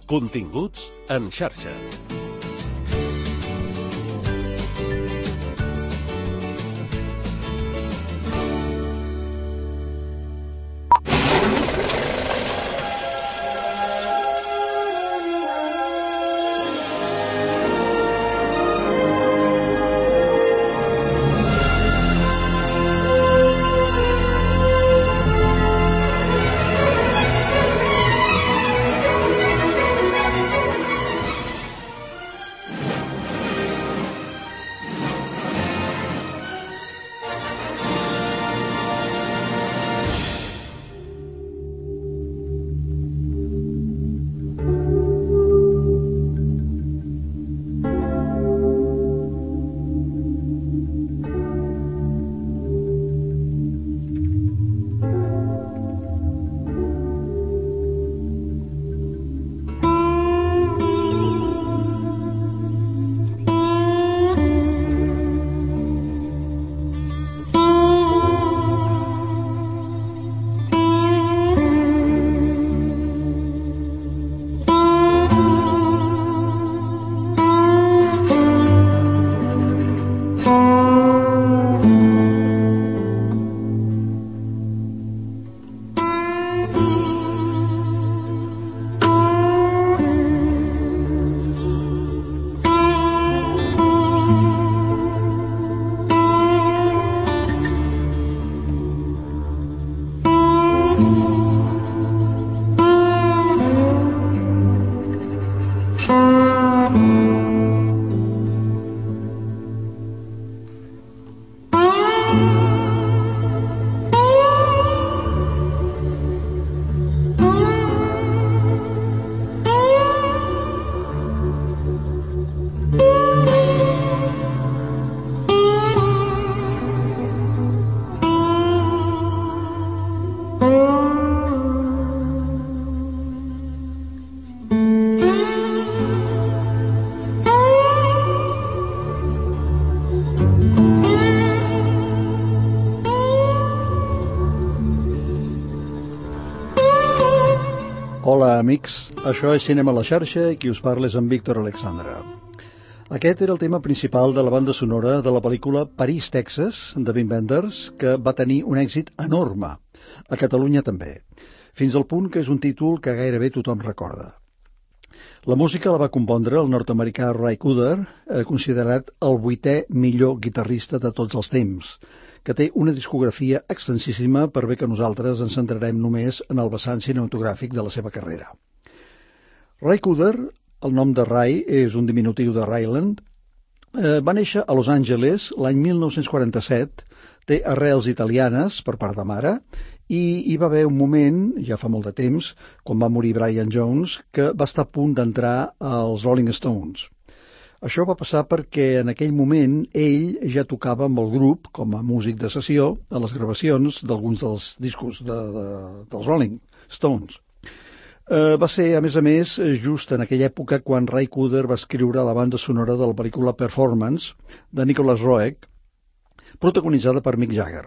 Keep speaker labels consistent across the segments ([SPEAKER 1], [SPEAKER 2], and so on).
[SPEAKER 1] Continguts en xarxa.
[SPEAKER 2] Hola, amics. Això és Cinema a la xarxa i qui us parla és en Víctor Alexandra. Aquest era el tema principal de la banda sonora de la pel·lícula París, Texas, de Wim Wenders, que va tenir un èxit enorme. A Catalunya també. Fins al punt que és un títol que gairebé tothom recorda. La música la va compondre el nord-americà Ray Cooder, considerat el 8è millor guitarrista de tots els temps, que té una discografia extensíssima per bé que nosaltres ens centrarem només en el vessant cinematogràfic de la seva carrera. Ray Cooder, el nom de Ray és un diminutiu de Ryland, va néixer a Los Angeles l'any 1947, té arrels italianes per part de mare, i hi va haver un moment, ja fa molt de temps, quan va morir Brian Jones, que va estar a punt d'entrar als Rolling Stones. Això va passar perquè en aquell moment ell ja tocava amb el grup com a músic de sessió a les gravacions d'alguns dels discos dels Rolling Stones. Va ser, a més, just en aquella època quan Ray Cooder va escriure la banda sonora de la pel·lícula Performance de Nicholas Roeg, protagonitzada per Mick Jagger.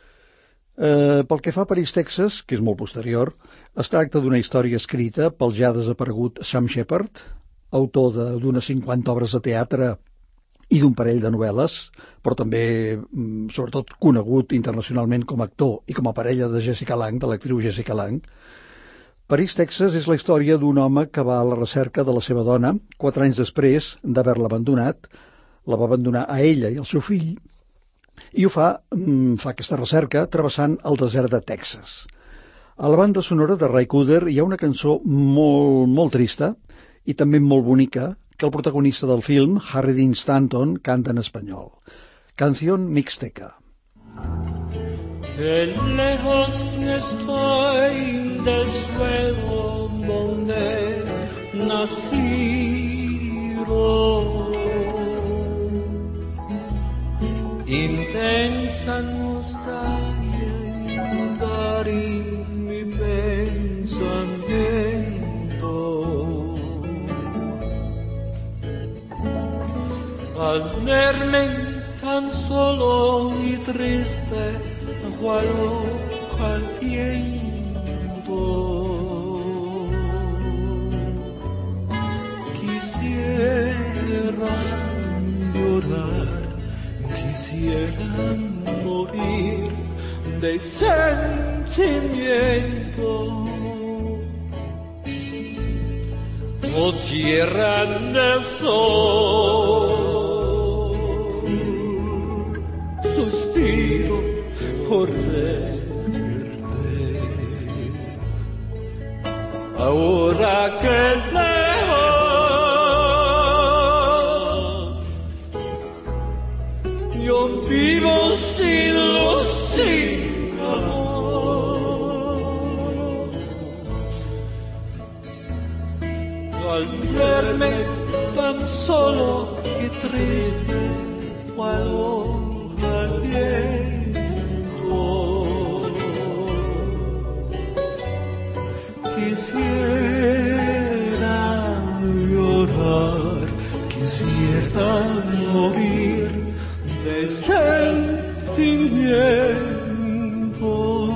[SPEAKER 2] Pel que fa a París, Texas, que és molt posterior, es tracta d'una història escrita pel ja desaparegut Sam Shepard, autor d'unes 50 obres de teatre i d'un parell de novel·les, però també, sobretot, conegut internacionalment com a actor i com a parella de Jessica Lange, de l'actriu Jessica Lange. París, Texas és la història d'un home que va a la recerca de la seva dona 4 anys després d'haver-la abandonat. La va abandonar a ella i al seu fill, i ho fa aquesta recerca travessant el desert de Texas. A la banda sonora de Ray Cooder hi ha una cançó molt, molt trista i també molt bonica que el protagonista del film, Harry Dean Stanton, canta en espanyol. Canción Mixteca.
[SPEAKER 3] Que lejos estoy del suelo donde nací. Intensa nostalgia inundar mi pensamiento. Al verme tan solo y triste, guardo al viento. de sentimiento. Oh tierra del sol, suspiro por verte. Ahora que lejos yo vivo sin luz, sin amor. Al verme tan solo y triste, cual hoja al viento, quisiera llorar, quisiera morir de sentimiento.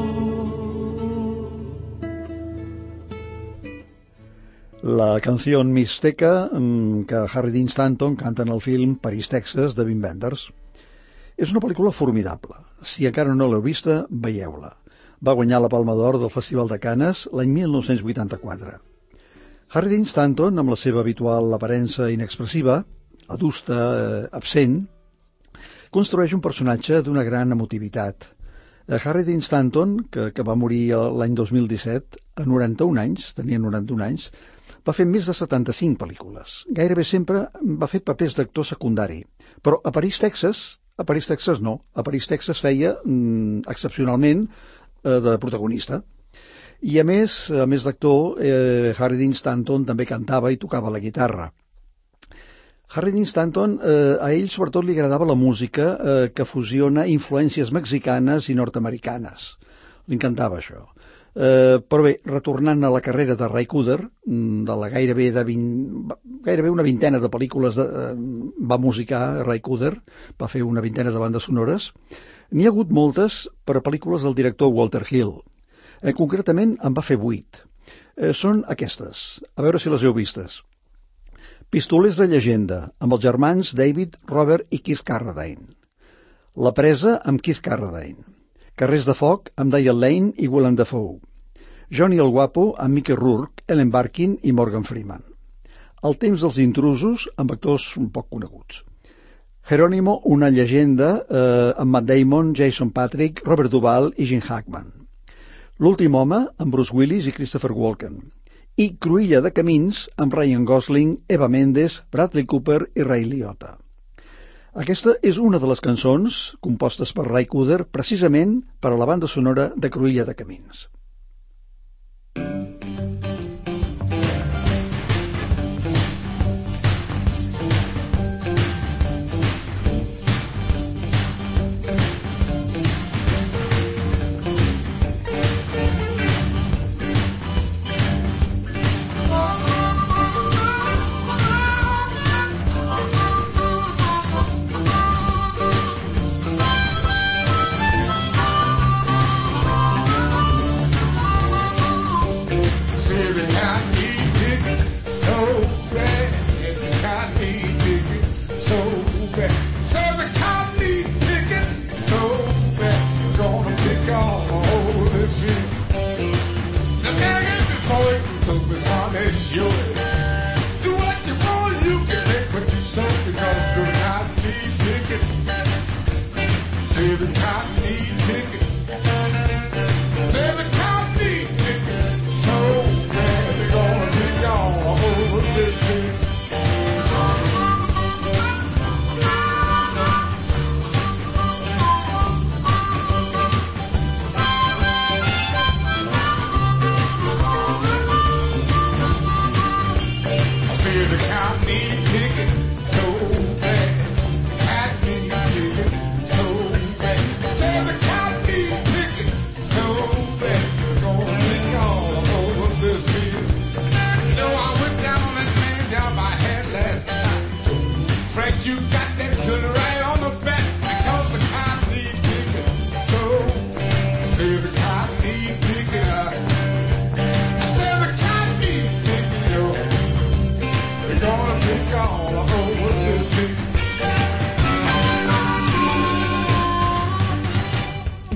[SPEAKER 2] La canció Mixteca que Harry Dean Stanton canta en el film Paris, Texas, de Wim Wenders. És una pel·lícula formidable. Si encara no l'heu vista, veieu-la. Va guanyar la Palma d'Or del Festival de Canes l'any 1984. Harry Dean Stanton, amb la seva habitual aparença inexpressiva, adusta, absent, construeix un personatge d'una gran emotivitat. Harry Dean Stanton, que va morir l'any 2017, a 91 anys, tenia 91 anys, va fer més de 75 pel·lícules. Gairebé sempre va fer papers d'actor secundari. Però a Paris, Texas feia, excepcionalment, de protagonista. I a més d'actor, Harry Dean Stanton també cantava i tocava la guitarra. Harry Dean Stanton, a ell sobretot li agradava la música que fusiona influències mexicanes i nord-americanes. Li encantava això. Però bé, retornant a la carrera de Ray Cooder, de la gairebé una vintena de pel·lícules va musicar Ray Cooder, va fer una vintena de bandes sonores, n'hi ha hagut moltes per a pel·lícules del director Walter Hill. Concretament en va fer 8. Són aquestes, a veure si les heu vistes. Pistolers de llegenda, amb els germans David, Robert i Keith Carradine. La presa, amb Keith Carradine. Carrers de foc, amb Diane Lane i Willem Dafoe. Johnny el Guapo, amb Mickey Rourke, Ellen Barkin i Morgan Freeman. El temps dels intrusos, amb actors poc coneguts. Jerónimo, una llegenda, amb Matt Damon, Jason Patric, Robert Duvall i Gene Hackman. L'últim home, amb Bruce Willis i Christopher Walken. I Cruïlla de camins, amb Ryan Gosling, Eva Mendes, Bradley Cooper i Ray Liotta. Aquesta és una de les cançons compostes per Ray Cooder precisament per a la banda sonora de Cruïlla de camins.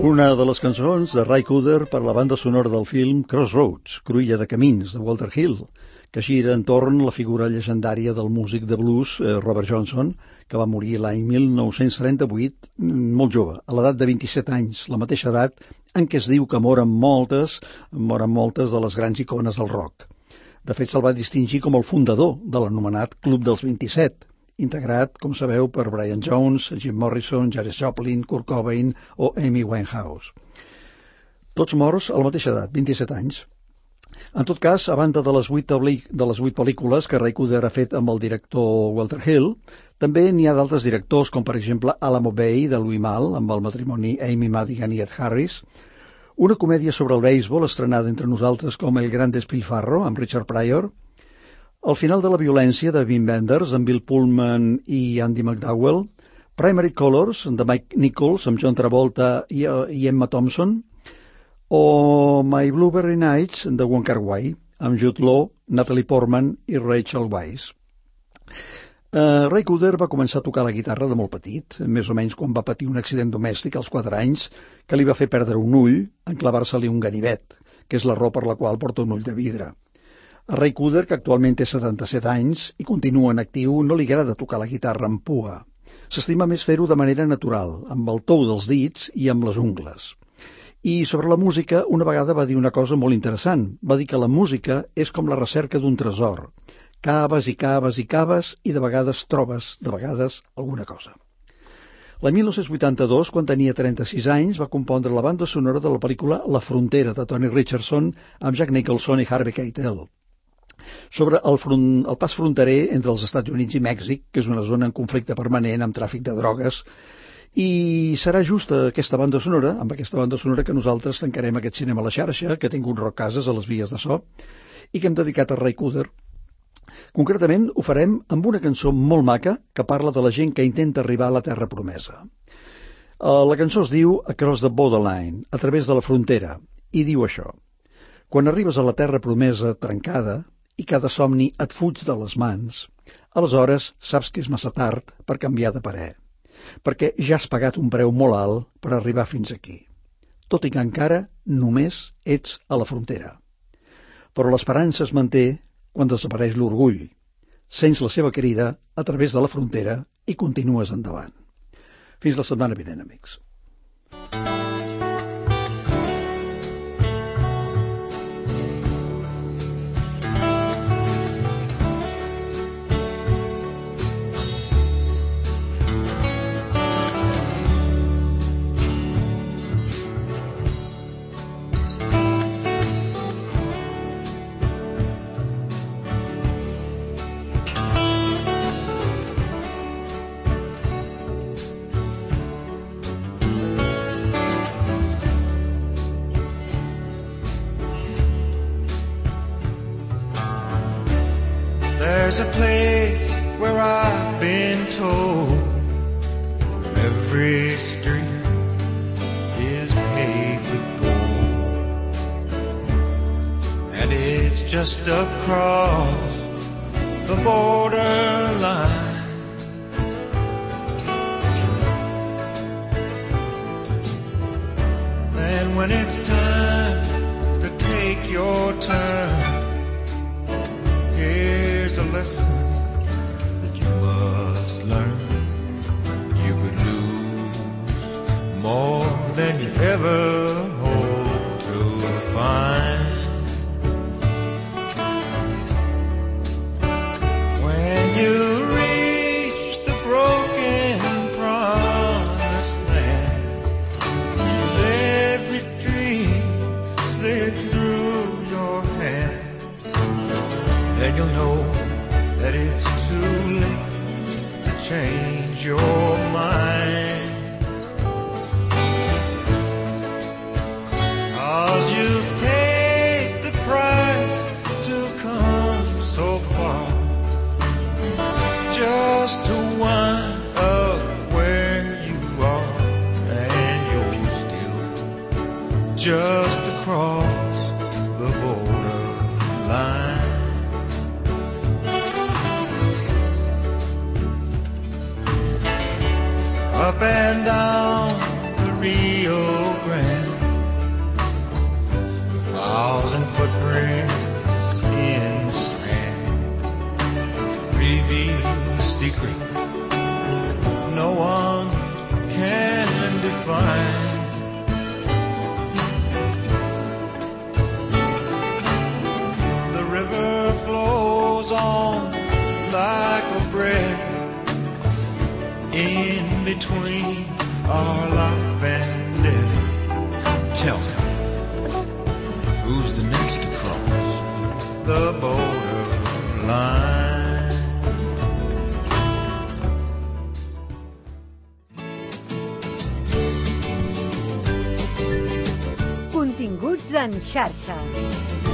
[SPEAKER 2] Una de les cançons de Ray Cooder per la banda sonora del film Crossroads, Cruïlla de camins, de Walter Hill, que gira entorn la figura llegendària del músic de blues Robert Johnson, que va morir l'any 1938, molt jove, a l'edat de 27 anys, la mateixa edat en què es diu que moren moltes de les grans icones del rock. De fet, se'l va distingir com el fundador de l'anomenat Club dels 27, integrat, com sabeu, per Brian Jones, Jim Morrison, Janis Joplin, Kurt Cobain o Amy Winehouse. Tots morts a la mateixa edat, 27 anys. En tot cas, a banda de les 8 pel·lícules que Ray Cooder ha fet amb el director Walter Hill, també n'hi ha d'altres directors, com per exemple Alamo Bay, de Louis Malle, amb el matrimoni Amy Madigan i Ed Harris, una comèdia sobre el béisbol estrenada entre nosaltres com El gran despilfarro, amb Richard Pryor, El final de la violència, de Wim Wenders, amb Bill Pullman i Andy McDowell, Primary Colors, de Mike Nichols, amb John Travolta i Emma Thompson, o My Blueberry Nights, de Wong Kar-wai, amb Jude Law, Natalie Portman i Rachel Weisz. Ray Cooder va començar a tocar la guitarra de molt petit, més o menys quan va patir un accident domèstic als 4 anys, que li va fer perdre un ull en clavar-se-li un ganivet, que és la raó per la qual porta un ull de vidre. A Ray Cooder, que actualment té 77 anys i continua en actiu, no li agrada tocar la guitarra amb pua. S'estima més fer-ho de manera natural, amb el tou dels dits i amb les ungles. I sobre la música, una vegada va dir una cosa molt interessant. Va dir que la música és com la recerca d'un tresor. Caves i caves i caves i de vegades trobes, de vegades, alguna cosa. L'any 1982, quan tenia 36 anys, va compondre la banda sonora de la pel·lícula La frontera, de Tony Richardson, amb Jack Nicholson i Harvey Keitel, sobre el pas fronterer entre els Estats Units i Mèxic, que és una zona en conflicte permanent amb tràfic de drogues, i serà just amb aquesta banda sonora que nosaltres tancarem aquest cinema a la xarxa, que ha tingut Roc Cases a les vies de so, i que hem dedicat a Ray Cooder. Concretament, ho farem amb una cançó molt maca que parla de la gent que intenta arribar a la terra promesa. La cançó es diu Across the Borderline, a través de la frontera, i diu això: quan arribes a la terra promesa trencada i cada somni et fuig de les mans, aleshores saps que és massa tard per canviar de parer, perquè ja has pagat un preu molt alt per arribar fins aquí, tot i que encara només ets a la frontera. Però l'esperança es manté quan desapareix l'orgull. Sents la seva crida a través de la frontera i continues endavant. Fins la setmana vinent, amics.
[SPEAKER 3] There's a place where I've been told every street is paved with gold, and it's just across the borderline. And when it's time to take your turn, here's a lesson that you must learn. You could lose more than you ever hoped to find. When you reach the broken promised land, with every dream slid through your hand, then you'll know that it's too late to change your mind. 'Cause you've paid the price to come so far, just to wind up where you are, and you're still just across the borderline. Up and down the Rio Grande, in between our life and death. Tell me, who's the next to cross the borderline?
[SPEAKER 4] Continguts en xarxa.